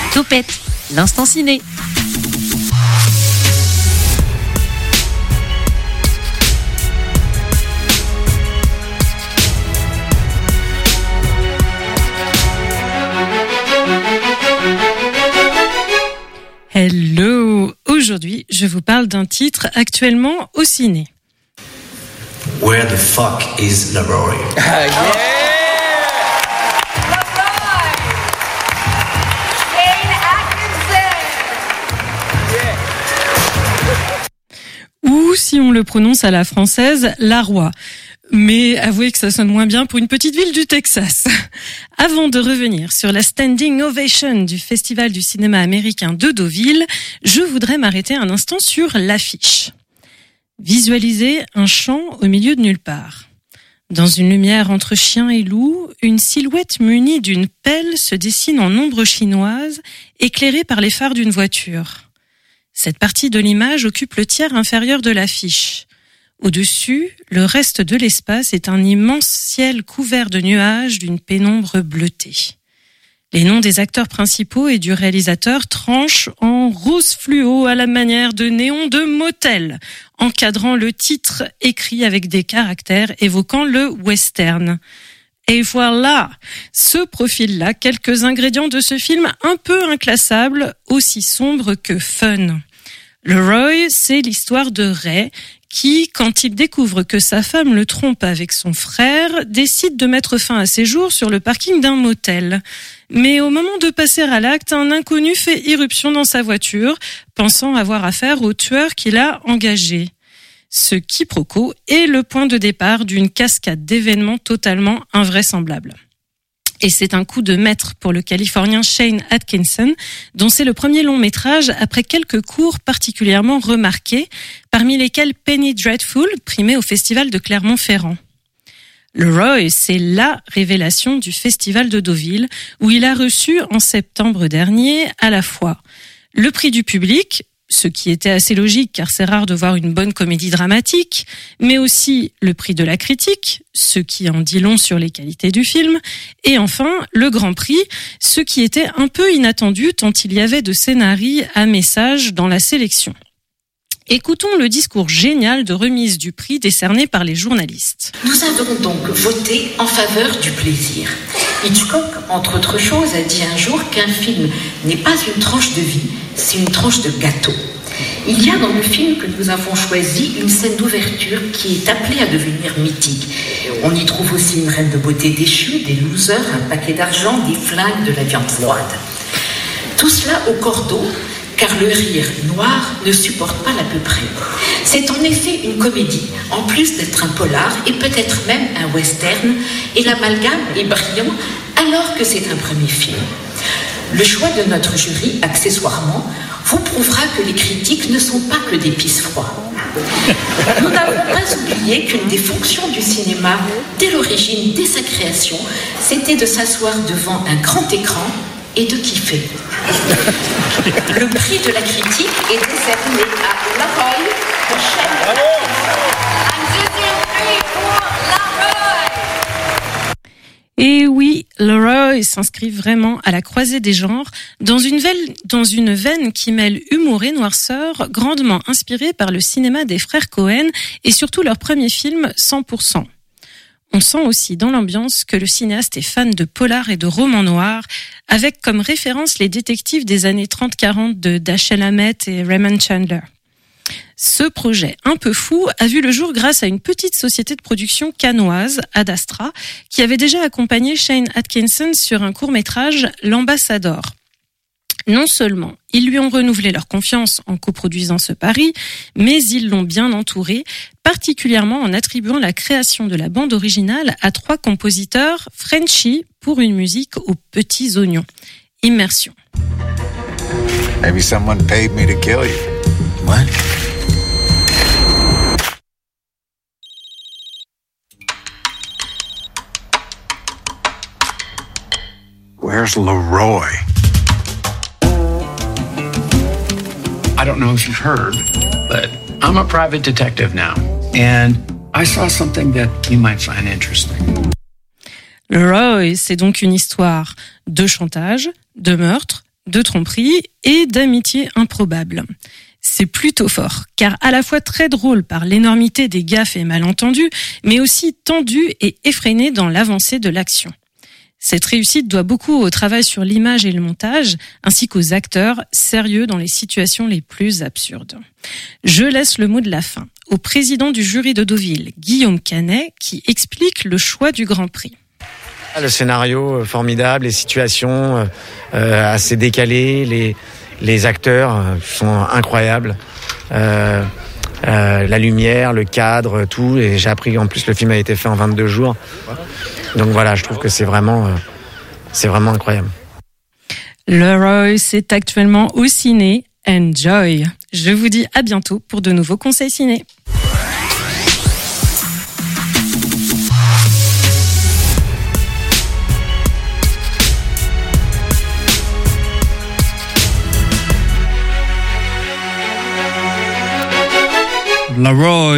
Topette, l'instant ciné. Hello! Aujourd'hui, je vous parle d'un titre actuellement au ciné. Where the fuck is Leroy? Ou, si on le prononce à la française, Laroy. Mais avouez que ça sonne moins bien pour une petite ville du Texas. Avant de revenir sur la standing ovation du Festival du cinéma américain de Deauville, je voudrais m'arrêter un instant sur l'affiche. Visualisez un champ au milieu de nulle part. Dans une lumière entre chien et loup, une silhouette munie d'une pelle se dessine en ombre chinoise, éclairée par les phares d'une voiture. Cette partie de l'image occupe le tiers inférieur de l'affiche. Au-dessus, le reste de l'espace est un immense ciel couvert de nuages d'une pénombre bleutée. Les noms des acteurs principaux et du réalisateur tranchent en rose fluo à la manière de néons de motel, encadrant le titre écrit avec des caractères évoquant le western. Et voilà, se profilent là quelques ingrédients de ce film un peu inclassable, aussi sombre que fun. Leroy, c'est l'histoire de Ray, qui, quand il découvre que sa femme le trompe avec son frère, décide de mettre fin à ses jours sur le parking d'un motel. Mais au moment de passer à l'acte, un inconnu fait irruption dans sa voiture, pensant avoir affaire au tueur qu'il a engagé. Ce quiproquo est le point de départ d'une cascade d'événements totalement invraisemblables. Et c'est un coup de maître pour le Californien Shane Atkinson, dont c'est le premier long métrage après quelques courts particulièrement remarqués, parmi lesquels Penny Dreadful, primé au Festival de Clermont-Ferrand. Leroy, c'est la révélation du Festival de Deauville, où il a reçu en septembre dernier à la fois le prix du public, ce qui était assez logique car c'est rare de voir une bonne comédie dramatique, mais aussi le prix de la critique, ce qui en dit long sur les qualités du film, et enfin le Grand Prix, ce qui était un peu inattendu tant il y avait de scénarii à message dans la sélection. Écoutons le discours génial de remise du prix décerné par les journalistes. Nous avons donc voté en faveur du plaisir. Hitchcock, entre autres choses, a dit un jour qu'un film n'est pas une tranche de vie, c'est une tranche de gâteau. Il y a dans le film que nous avons choisi une scène d'ouverture qui est appelée à devenir mythique. On y trouve aussi une reine de beauté déchue, des losers, un paquet d'argent, des flingues, de la viande froide. Tout cela au cordeau, car le rire noir ne supporte pas l'à peu près. C'est en effet une comédie, en plus d'être un polar et peut-être même un western, et l'amalgame est brillant alors que c'est un premier film. Le choix de notre jury, accessoirement, vous prouvera que les critiques ne sont pas que des pisse-froids. Nous n'avons pas oublié qu'une des fonctions du cinéma, dès l'origine, dès sa création, c'était de s'asseoir devant un grand écran et de kiffer. Le prix de la critique est décerné à Leroy de Shane. Un deuxième prix pour Leroy. Et oui, Leroy s'inscrit vraiment à la croisée des genres, dans une veine qui mêle humour et noirceur, grandement inspirée par le cinéma des frères Cohen et surtout leur premier film 100%. On sent aussi dans l'ambiance que le cinéaste est fan de polar et de romans noirs, avec comme référence les détectives des années 30-40 de Dashiell Hammett et Raymond Chandler. Ce projet un peu fou a vu le jour grâce à une petite société de production cannoise, Ad Astra, qui avait déjà accompagné Shane Atkinson sur un court-métrage L'Ambassador. Non seulement ils lui ont renouvelé leur confiance en coproduisant ce pari, mais ils l'ont bien entouré, particulièrement en attribuant la création de la bande originale à 3 compositeurs Frenchy pour une musique aux petits oignons. Immersion. Maybe someone paid me to kill you. What? Where's Leroy? I don't know if you've heard, but I'm a private detective now, and I saw something that you might find interesting. Leroy, c'est donc une histoire de chantage, de meurtre, de tromperie et d'amitié improbable. C'est plutôt fort, car à la fois très drôle par l'énormité des gaffes et malentendus, mais aussi tendu et effréné dans l'avancée de l'action. Cette réussite doit beaucoup au travail sur l'image et le montage, ainsi qu'aux acteurs sérieux dans les situations les plus absurdes. Je laisse le mot de la fin au président du jury de Deauville, Guillaume Canet, qui explique le choix du Grand Prix. Le scénario formidable, les situations assez décalées, les acteurs sont incroyables. La lumière, le cadre, tout. Et j'ai appris en plus le film a été fait en 22 jours. Donc voilà, je trouve que c'est vraiment incroyable. Le Roy, c'est actuellement au ciné. Enjoy. Je vous dis à bientôt pour de nouveaux conseils ciné. La Roy.